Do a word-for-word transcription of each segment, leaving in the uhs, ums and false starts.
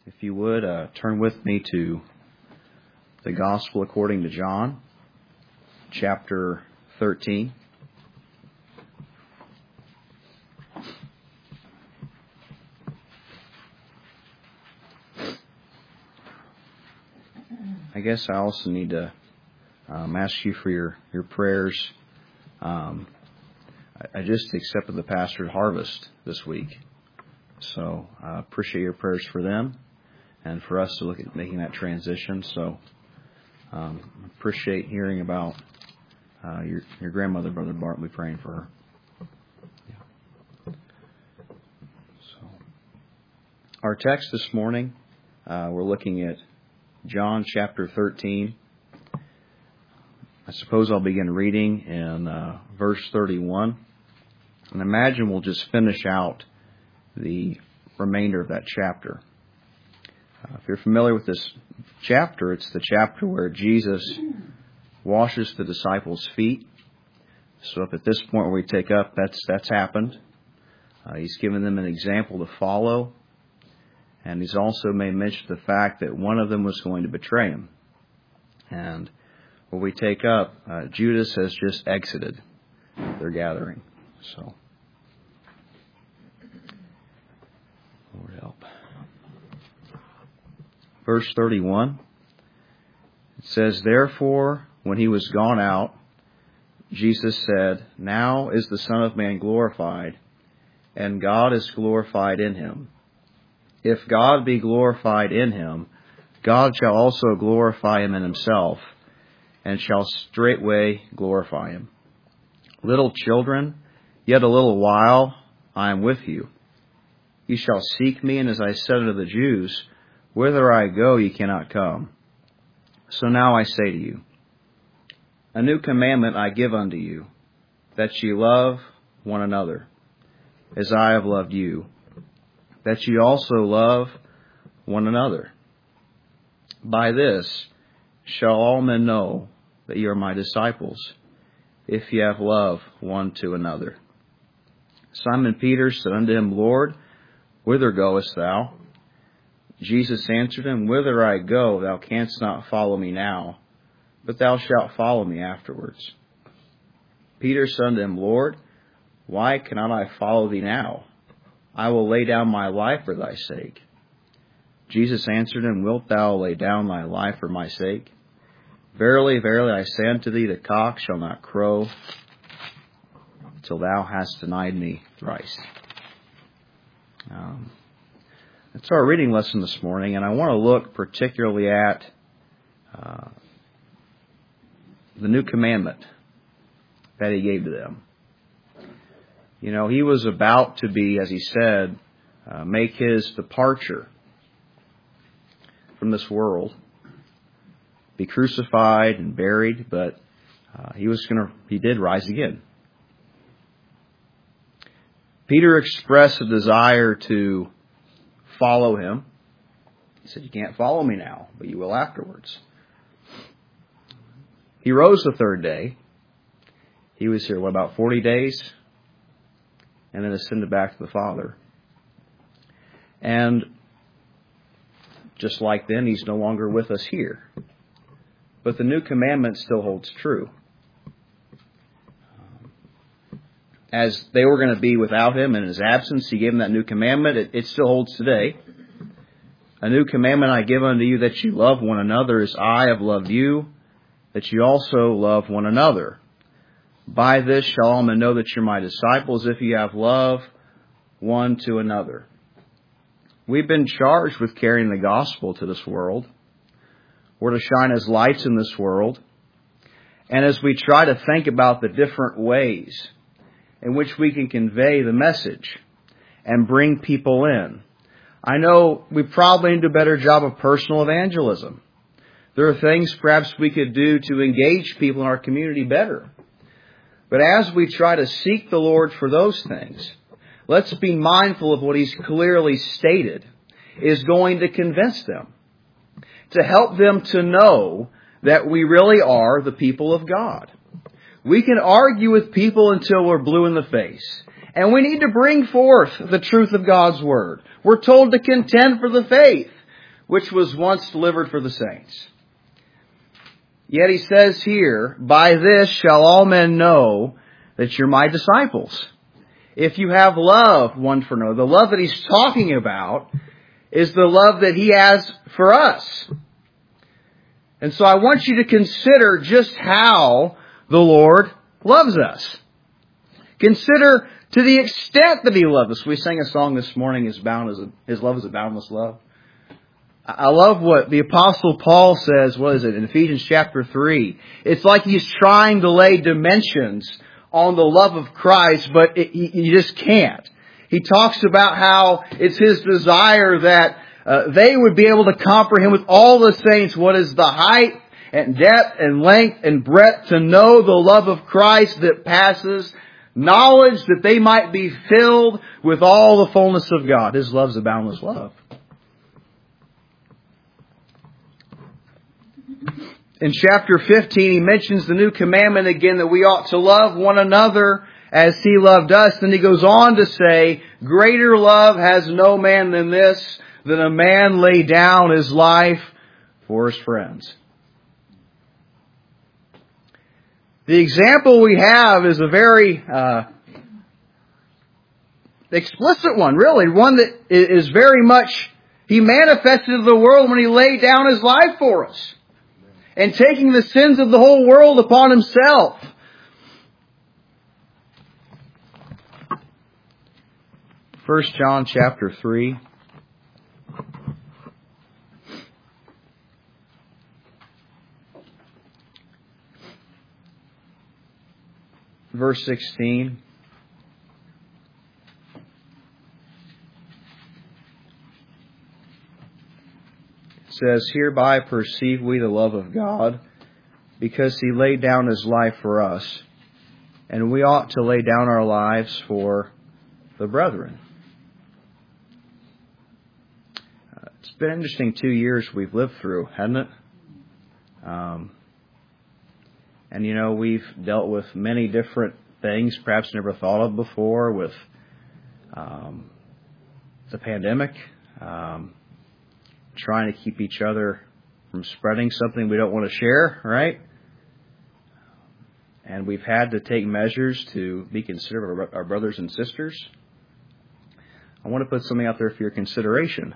If you would, uh, turn with me to the Gospel according to John, chapter thirteen. I guess I also need to um, ask you for your, your prayers. Um, I, I just accepted the pastor at Harvest this week, so I appreciate your prayers for them and for us to look at making that transition. So um, appreciate hearing about uh, your your grandmother, Brother Bart. We're praying for her. Yeah. So our text this morning, uh, we're looking at John chapter thirteen. I suppose I'll begin reading in uh, verse thirty-one. And imagine we'll just finish out the remainder of that chapter. Uh, if you're familiar with this chapter, it's the chapter where Jesus washes the disciples' feet. So if at this point where we take up, that's that's happened. Uh, he's given them an example to follow. And he's also made mention of the fact that one of them was going to betray him. And when we take up, uh, Judas has just exited their gathering. So, Lord help. Verse thirty-one, it says, "Therefore, when he was gone out, Jesus said, 'Now is the Son of Man glorified, and God is glorified in him. If God be glorified in him, God shall also glorify him in himself, and shall straightway glorify him. Little children, yet a little while I am with you. Ye shall seek me, and as I said unto the Jews, whither I go ye cannot come. So now I say to you, a new commandment I give unto you, that ye love one another, as I have loved you, that ye also love one another. By this shall all men know that ye are my disciples, if ye have love one to another.' Simon Peter said unto him, Lord, whither goest thou? Jesus answered him, Whither I go, thou canst not follow me now, but thou shalt follow me afterwards. Peter said unto him, Lord, why cannot I follow thee now? I will lay down my life for thy sake. Jesus answered him, Wilt thou lay down thy life for my sake? Verily, verily, I say unto thee, the cock shall not crow till thou hast denied me thrice." Um, that's our reading lesson this morning, and I want to look particularly at uh, the new commandment that he gave to them. You know, he was about to be, as he said, uh, make his departure from this world, be crucified and buried, but uh, he was going to, he did rise again. Peter expressed a desire to follow him. He said, you can't follow me now, but you will afterwards. He rose the third day. He was here, what, about forty days? And then ascended back to the Father. And just like then, he's no longer with us here. But the new commandment still holds true. As they were going to be without him in his absence, he gave them that new commandment. It, it still holds today. A new commandment I give unto you, that you love one another as I have loved you, that you also love one another. By this shall all men know that you're my disciples, if you have love one to another. We've been charged with carrying the gospel to this world. We're to shine as lights in this world. And as we try to think about the different ways in which we can convey the message and bring people in, I know we probably need to do a better job of personal evangelism. There are things perhaps we could do to engage people in our community better. But as we try to seek the Lord for those things, let's be mindful of what He's clearly stated is going to convince them, to help them to know that we really are the people of God. We can argue with people until we're blue in the face. And we need to bring forth the truth of God's Word. We're told to contend for the faith. which was once delivered for the saints. Yet he says here, by this shall all men know that you're my disciples, if you have love one for another. The love that he's talking about is the love that he has for us. And so I want you to consider just how the Lord loves us. Consider to the extent that he loved us. We sang a song this morning, His, bound as a, His love is a boundless love. I love what the Apostle Paul says, what is it, in Ephesians chapter three. It's like he's trying to lay dimensions on the love of Christ, but it, you just can't. He talks about how it's his desire that uh, they would be able to comprehend with all the saints what is the height and depth and length and breadth, to know the love of Christ that passes knowledge, that they might be filled with all the fullness of God. His love's a boundless love. In chapter fifteen, he mentions the new commandment again, that we ought to love one another as he loved us. Then he goes on to say, greater love has no man than this, that a man lay down his life for his friends. The example we have is a very uh, explicit one, really. One that is very much, he manifested to the world when he laid down his life for us, and taking the sins of the whole world upon himself. First John chapter three. Verse sixteen. It says, hereby perceive we the love of God, because he laid down his life for us, and we ought to lay down our lives for the brethren. Uh, it's been an interesting two years we've lived through, hasn't it? Um, and you know, we've dealt with many different things perhaps never thought of before, with um, the pandemic, um, trying to keep each other from spreading something we don't want to share, right? And we've had to take measures to be considerate of our brothers and sisters. I want to put something out there for your consideration.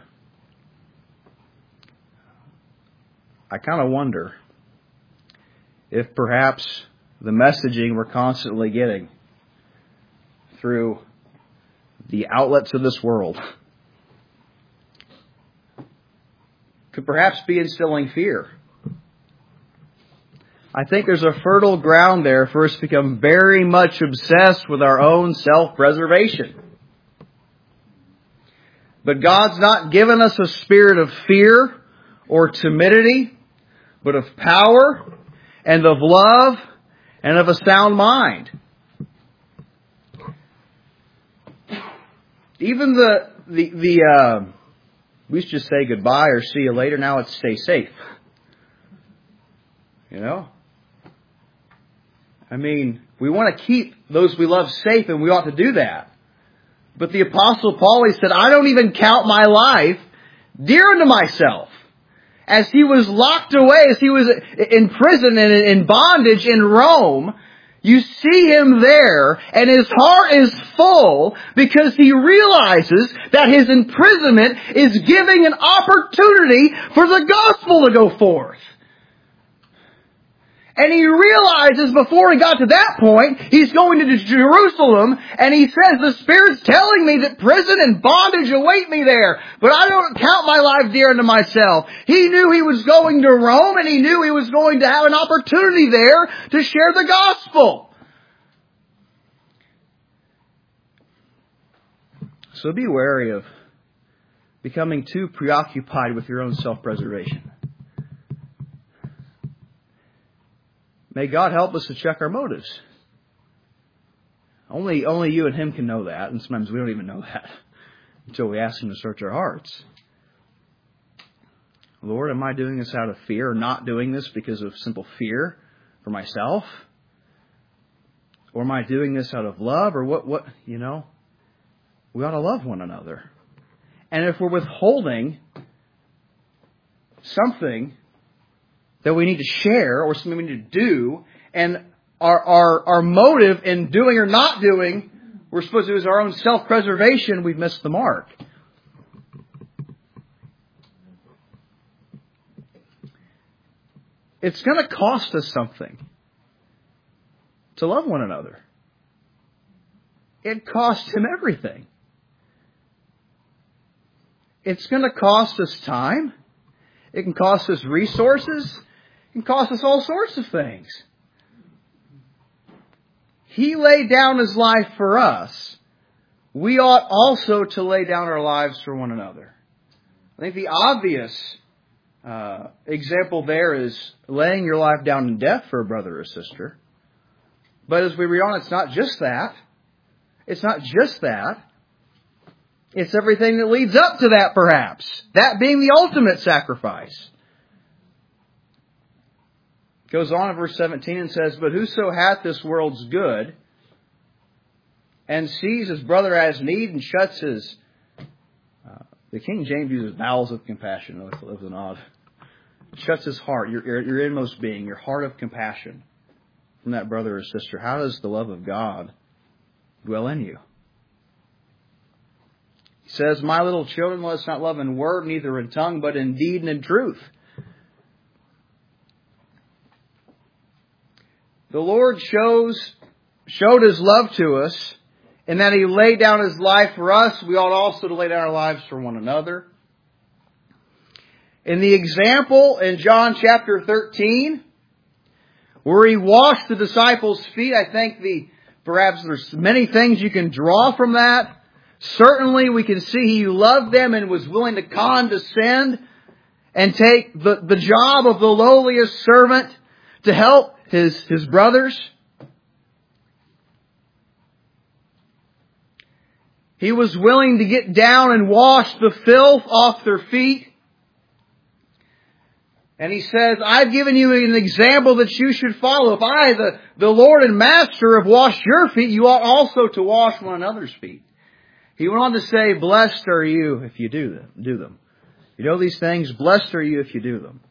I kind of wonder if perhaps the messaging we're constantly getting through the outlets of this world could perhaps be instilling fear. I think there's a fertile ground there for us to become very much obsessed with our own self-preservation. But God's not given us a spirit of fear or timidity, but of power and of love and of a sound mind. Even the the the uh, we used to just say goodbye or see you later. Now it's stay safe. You know? I mean, we want to keep those we love safe, and we ought to do that. But the Apostle Paul, he said, I don't even count my life dear unto myself. As he was locked away, as he was in prison and in bondage in Rome, you see him there, and his heart is full because he realizes that his imprisonment is giving an opportunity for the gospel to go forth. And he realizes before he got to that point, he's going to Jerusalem, and he says, the Spirit's telling me that prison and bondage await me there, but I don't count my life dear unto myself. He knew he was going to Rome, and he knew he was going to have an opportunity there to share the gospel. So be wary of becoming too preoccupied with your own self-preservation. May God help us to check our motives. Only, only you and Him can know that, and sometimes we don't even know that until we ask Him to search our hearts. Lord, am I doing this out of fear, or not doing this because of simple fear for myself? Or am I doing this out of love, or what, what, you know? We ought to love one another. And if we're withholding something that we need to share or something we need to do, and our, our, our motive in doing or not doing, we're supposed to do is our own self-preservation, we've missed the mark. It's going to cost us something to love one another. It costs Him everything. It's going to cost us time. It can cost us resources. It can cost us all sorts of things. He laid down His life for us. We ought also to lay down our lives for one another. I think the obvious uh, example there is laying your life down in death for a brother or sister. But as we read on, it's not just that. It's not just that. It's everything that leads up to that, perhaps. That being the ultimate sacrifice. Goes on in verse seventeen and says, "But whoso hath this world's good, and sees his brother has need, and shuts his..." Uh, the King James uses bowels of compassion. It was an odd. Shuts his heart, your, your, your inmost being, your heart of compassion from that brother or sister. How does the love of God dwell in you? He says, "My little children, let us not love in word, neither in tongue, but in deed and in truth." The Lord shows, showed His love to us in that He laid down His life for us. We ought also to lay down our lives for one another. In the example in John chapter thirteen, where He washed the disciples' feet, I think the perhaps there's many things you can draw from that. Certainly we can see He loved them and was willing to condescend and take the, the job of the lowliest servant to help his, his brothers. He was willing to get down and wash the filth off their feet. And He says, "I've given you an example that you should follow. If I, the, the Lord and Master, have washed your feet, you ought also to wash one another's feet." He went on to say, "Blessed are you if you do them. Do them. You know these things, blessed are you if you do them."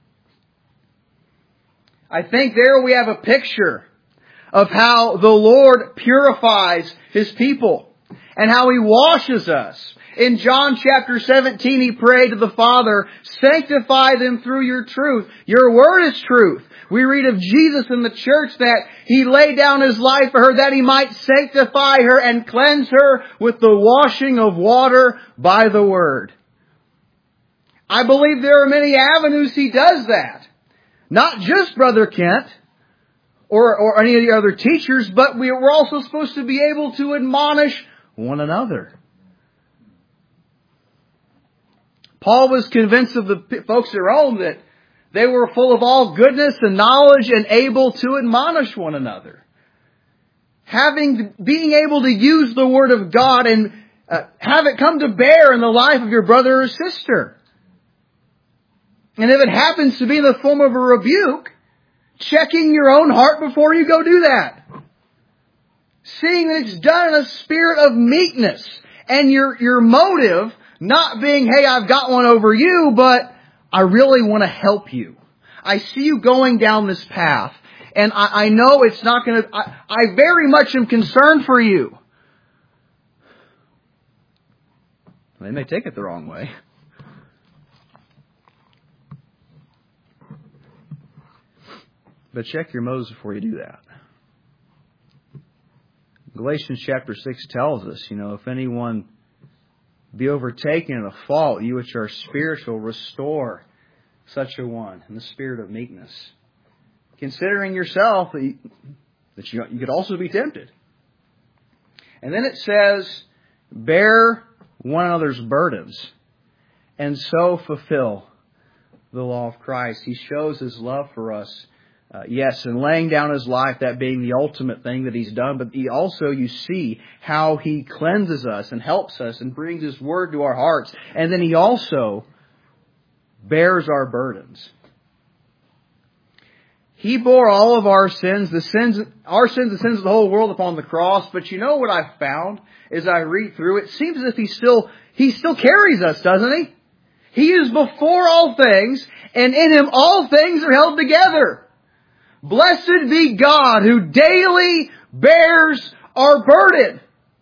I think there we have a picture of how the Lord purifies His people and how He washes us. In John chapter seventeen, He prayed to the Father, "Sanctify them through your truth. Your word is truth." We read of Jesus in the church that He laid down His life for her that He might sanctify her and cleanse her with the washing of water by the word. I believe there are many avenues He does that. Not just Brother Kent or, or any of the other teachers, but we we're also supposed to be able to admonish one another. Paul was convinced of the folks at Rome that they were full of all goodness and knowledge and able to admonish one another. Having, being able to use the Word of God and uh, have it come to bear in the life of your brother or sister. And if it happens to be in the form of a rebuke, checking your own heart before you go do that. Seeing that it's done in a spirit of meekness. And your, your motive not being, "Hey, I've got one over you, but I really want to help you. I see you going down this path. And I, I know it's not going to... I, I very much am concerned for you." They may take it the wrong way. But check your motives before you do that. Galatians chapter six tells us, you know, "If anyone be overtaken in a fault, you which are spiritual, restore such a one in the spirit of meekness." Considering yourself that you, that you, you could also be tempted. And then it says, "Bear one another's burdens, and so fulfill the law of Christ." He shows His love for us. Uh, yes, and laying down His life, that being the ultimate thing that He's done. But He also, you see how He cleanses us and helps us and brings His Word to our hearts. And then He also bears our burdens. He bore all of our sins, the sins, our sins, the sins of the whole world upon the cross. But you know what I've found as I read through it? It seems as if He still, He still carries us, doesn't He? He is before all things, and in Him all things are held together. Blessed be God who daily bears our burden.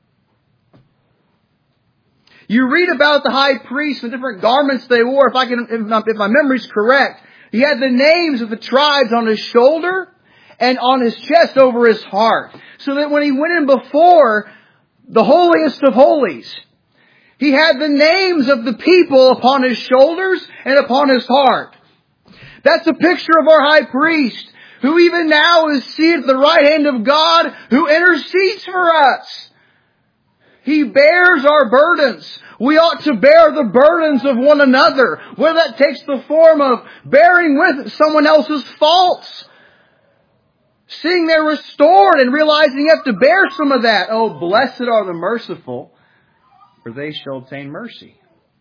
You read about the high priest and the different garments they wore. If I can, if my, if my memory's correct, he had the names of the tribes on his shoulder and on his chest over his heart. So that when he went in before the holiest of holies, he had the names of the people upon his shoulders and upon his heart. That's a picture of our high priest, who even now is seated at the right hand of God, who intercedes for us. He bears our burdens. We ought to bear the burdens of one another, whether that takes the form of bearing with someone else's faults, seeing they're restored and realizing you have to bear some of that. Oh, blessed are the merciful, for they shall obtain mercy.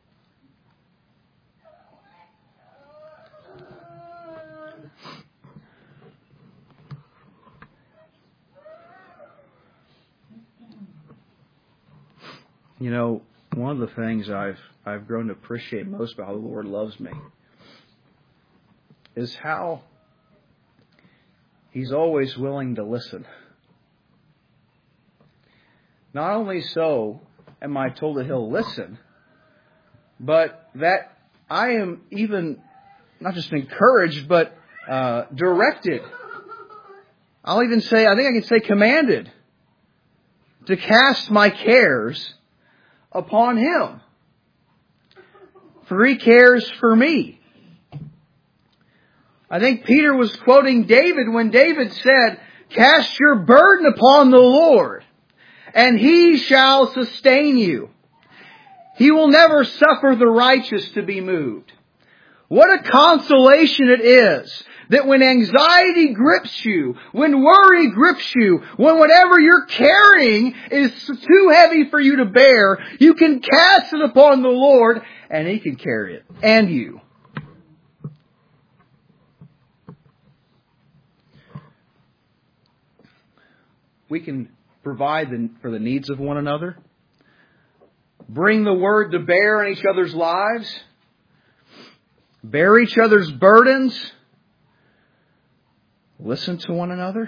You know, one of the things I've I've grown to appreciate most about how the Lord loves me is how He's always willing to listen. Not only so am I told that He'll listen, but that I am even not just encouraged, but uh, directed. I'll even say, I think I can say commanded to cast my cares upon Him. For He cares for me. I think Peter was quoting David when David said, "Cast your burden upon the Lord, and He shall sustain you. He will never suffer the righteous to be moved." What a consolation it is that when anxiety grips you, when worry grips you, when whatever you're carrying is too heavy for you to bear, you can cast it upon the Lord and He can carry it. And you. We can provide for the needs of one another. Bring the Word to bear in each other's lives. Bear each other's burdens. Listen to one another.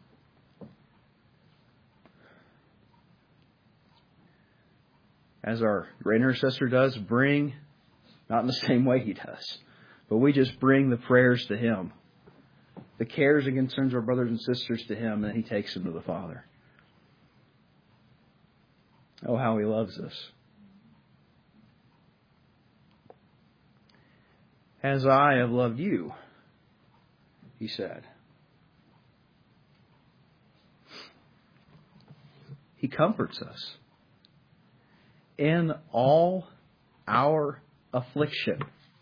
As our great intercessor does, bring, not in the same way he does, but we just bring the prayers to Him. The cares and concerns of our brothers and sisters to Him, and He takes them to the Father. Oh, how He loves us. As I have loved you, He said. He comforts us in all our affliction,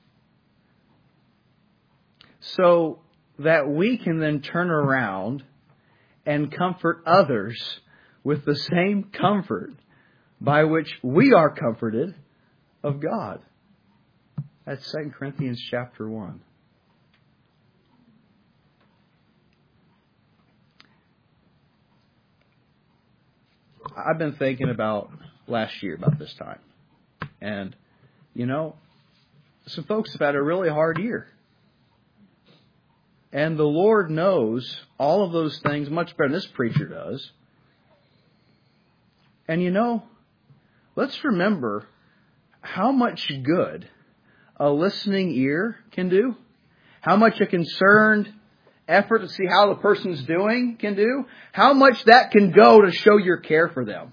so that we can then turn around and comfort others with the same comfort by which we are comforted of God. That's Second Corinthians chapter one. I've been thinking about last year about this time. And, you know, some folks have had a really hard year. And the Lord knows all of those things much better than this preacher does. And, you know, let's remember how much good a listening ear can do. How much a concerned effort to see how the person's doing can do. How much that can go to show your care for them.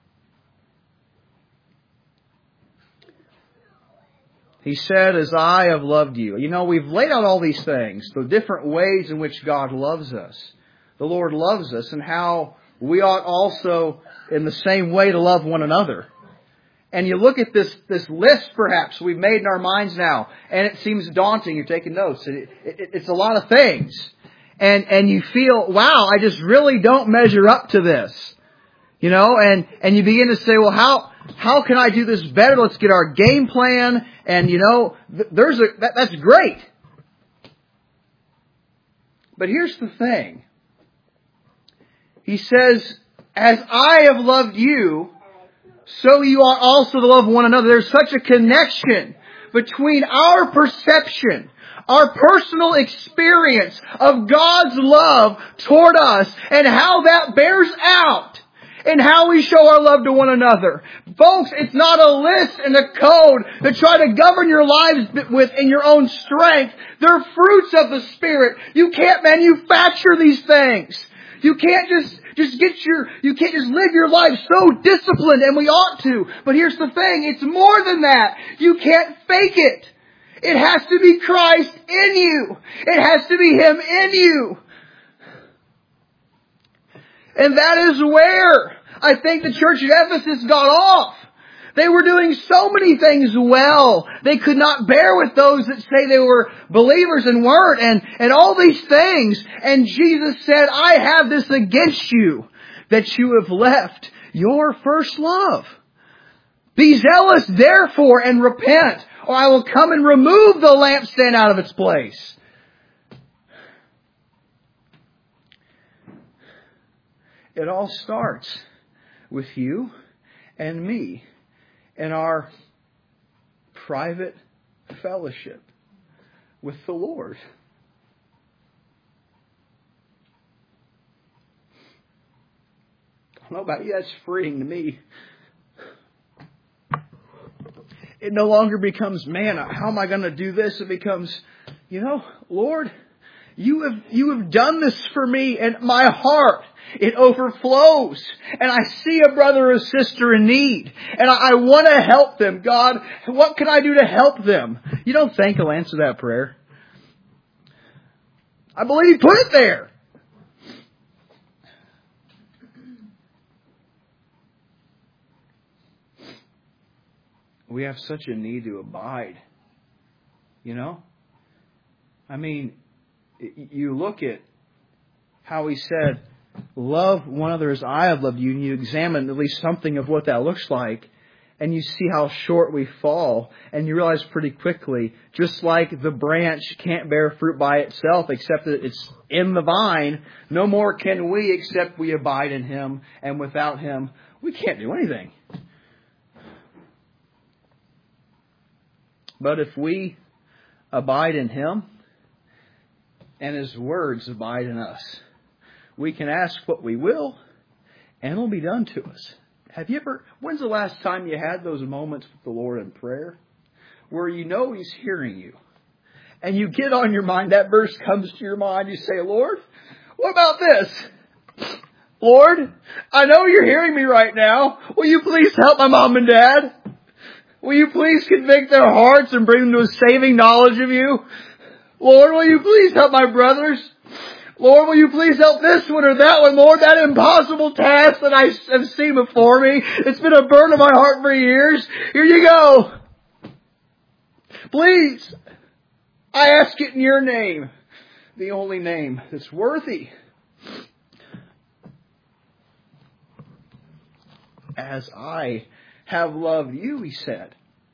He said, as I have loved you. You know, we've laid out all these things, the different ways in which God loves us. The Lord loves us, and how we ought also, in the same way, to love one another. And you look at this, this list, perhaps, we've made in our minds now, and it seems daunting. You're taking notes. It, it, it's a lot of things. And, and you feel, wow, I just really don't measure up to this. You know, and, and you begin to say, well, how, how can I do this better? Let's get our game plan. And, you know, there's a, that, that's great. But here's the thing. He says, as I have loved you, so you ought also to love one another. There's such a connection between our perception, our personal experience of God's love toward us, and how that bears out in how we show our love to one another. Folks, it's not a list and a code to try to govern your lives with in your own strength. They're fruits of the Spirit. You can't manufacture these things. You can't just, just get your, you can't just live your life so disciplined, and we ought to. But here's the thing, it's more than that. You can't fake it. It has to be Christ in you. It has to be Him in you. And that is where I think the church at Ephesus got off. They were doing so many things well. They could not bear with those that say they were believers and weren't, and, and all these things. And Jesus said, I have this against you, that you have left your first love. Be zealous therefore and repent, or I will come and remove the lampstand out of its place. It all starts with you and me in our private fellowship with the Lord. I don't know about you, that's freeing to me. It no longer becomes, man, how am I going to do this? It becomes, you know, Lord, you have, you have done this for me, and my heart, it overflows. And I see a brother or sister in need, and I, I want to help them. God, what can I do to help them? You don't think He'll answer that prayer? I believe He put it there. We have such a need to abide. You know? I mean, you look at how He said, love one another as I have loved you, and you examine at least something of what that looks like, and you see how short we fall, and you realize pretty quickly, just like the branch can't bear fruit by itself except that it's in the vine, no more can we except we abide in Him, and without Him, we can't do anything. But if we abide in Him, and His words abide in us, we can ask what we will, and it'll be done to us. Have you ever, when's the last time you had those moments with the Lord in prayer, where you know He's hearing you, and you get on your mind, that verse comes to your mind, you say, Lord, what about this? Lord, I know You're hearing me right now. Will You please help my mom and dad? Will You please convict their hearts and bring them to a saving knowledge of You? Lord, will You please help my brothers? Lord, will You please help this one or that one? Lord, that impossible task that I have seen before me, it's been a burden of my heart for years. Here You go. Please, I ask it in Your name, the only name that's worthy. As I have loved You, He said.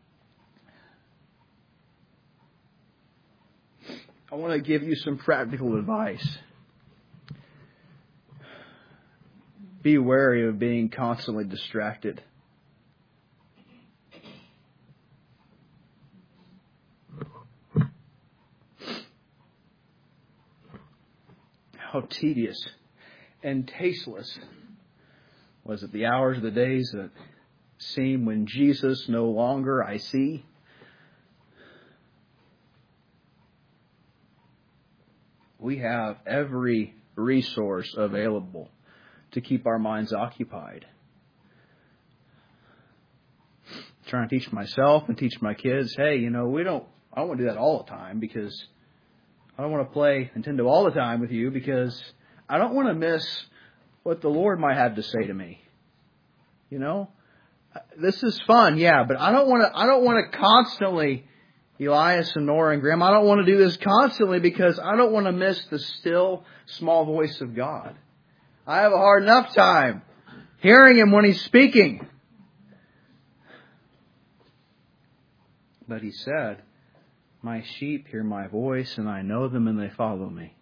I want to give you some practical advice. Be wary of being constantly distracted. How tedious and tasteless was it the hours of the days that seem when Jesus no longer I see? We have every resource available to keep our minds occupied. I'm trying to teach myself and teach my kids, hey, you know, we don't, I don't want to do that all the time, because I don't want to play Nintendo all the time with you, because I don't want to miss what the Lord might have to say to me. You know, this is fun, yeah, but I don't want to, I don't want to constantly, Elias and Nora and Graham, I don't want to do this constantly, because I don't want to miss the still small voice of God. I have a hard enough time hearing Him when He's speaking. But He said, my sheep hear my voice, and I know them, and they follow me.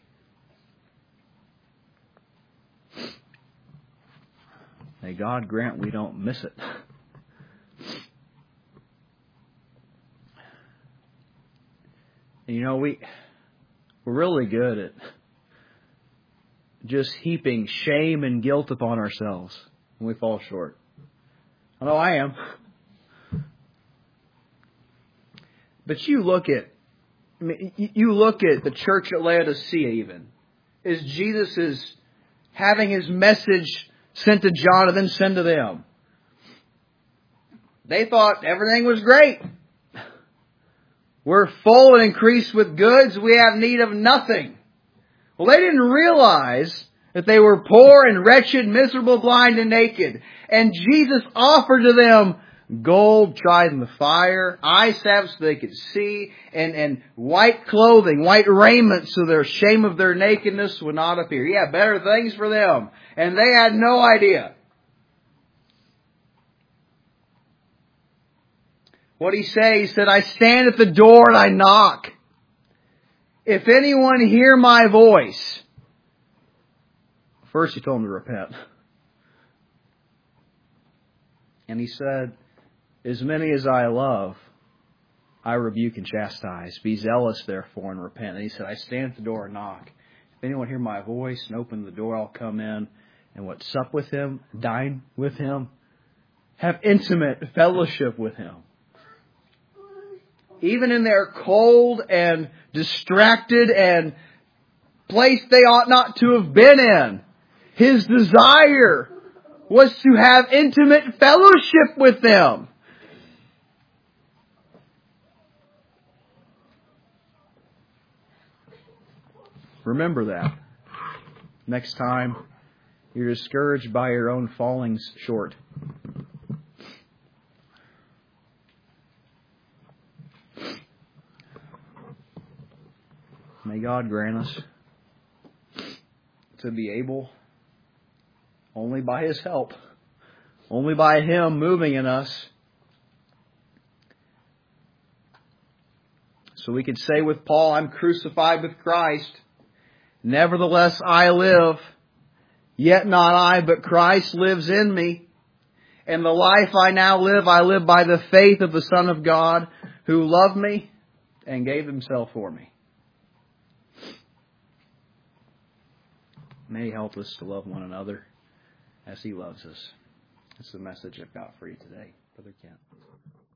May God grant we don't miss it. And you know, we, we're really good at just heaping shame and guilt upon ourselves when we fall short. I know I am. But you look at, I mean, you look at the church at Laodicea even, as Jesus is having His message sent to John and then sent to them. They thought everything was great. We're full and increased with goods. We have need of nothing. Well, they didn't realize that they were poor and wretched, miserable, blind, and naked. And Jesus offered to them gold tried in the fire, eye salve so they could see, and, and white clothing, white raiment so their shame of their nakedness would not appear. He had better things for them. And they had no idea. What did He say? He said, I stand at the door and I knock. If anyone hear my voice. First He told them to repent. And He said, as many as I love, I rebuke and chastise. Be zealous, therefore, and repent. And He said, I stand at the door and knock. If anyone hear my voice and open the door, I'll come in and what, sup with him, dine with him, have intimate fellowship with him. Even in their cold and distracted and place they ought not to have been in, His desire was to have intimate fellowship with them. Remember that. Next time you're discouraged by your own fallings short. May God grant us to be able, only by His help, only by Him moving in us, so we could say with Paul, I'm crucified with Christ. Nevertheless I live, yet not I, but Christ lives in me. And the life I now live, I live by the faith of the Son of God, who loved me and gave Himself for me. May He help us to love one another as He loves us. That's the message I've got for you today, Brother Kent.